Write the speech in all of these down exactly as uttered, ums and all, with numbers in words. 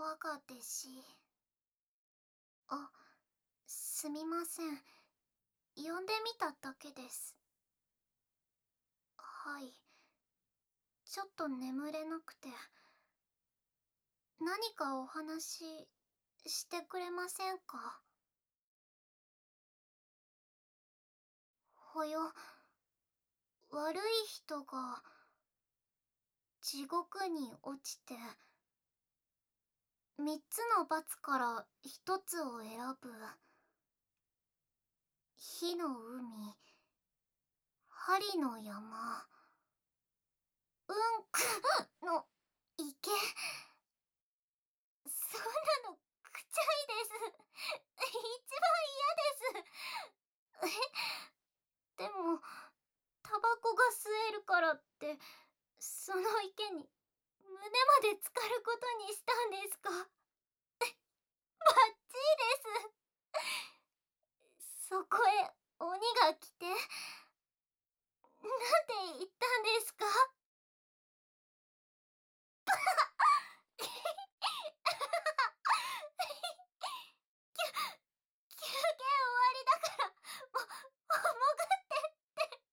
我が弟子。あ、すみません。呼んでみただけです。はい。ちょっと眠れなくて。何かお話してくれませんか？ほよ、悪い人が地獄に落ちて三つの罰から一つを選ぶ。火の海、針の山、うんくの池。そんなのくちゃいです。一番嫌です。え、でもタバコが吸えるからってその池に胸まで浸かることにしたんですか？バッチリです。そこへ鬼が来て、なんて言ったんですか？きゅ休憩終わりだからもも潜ってって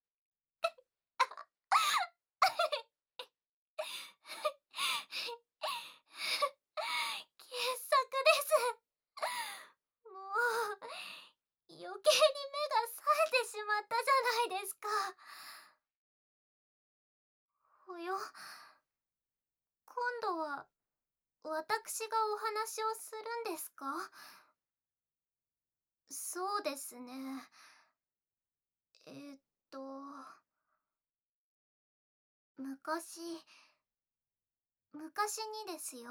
傑作です。もう余計に目が冴えてしまったじゃないですか。およ、今度は私がお話をするんですか？そうですね。えーっと昔昔にですよ。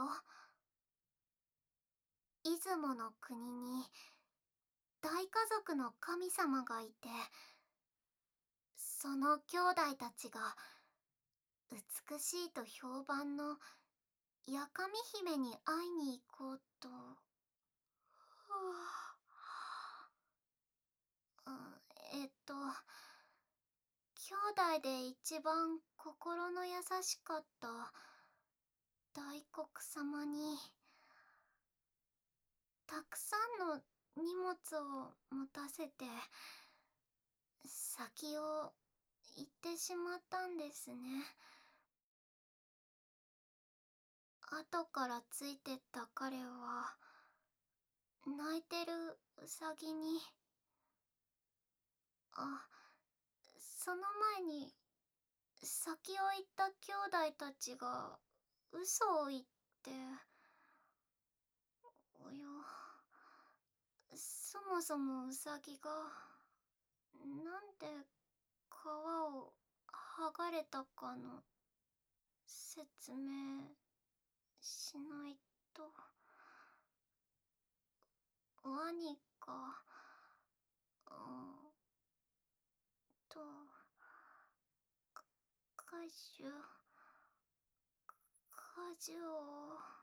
出雲の国に大家族の神様がいて、その兄弟たちが美しいと評判の八神姫に会いに行こうと。はあ、うん、えっと兄弟で一番心の優しかった大黒様にたくさんの荷物を持たせて先を行ってしまったんですね。後からついてった彼は泣いてるウサギに、あ、その前に先を行った兄弟たちが嘘を言って、およ、そもそもウサギがなんで皮を剥がれたかの説明しないと。ワニか、うんと、か果樹果樹を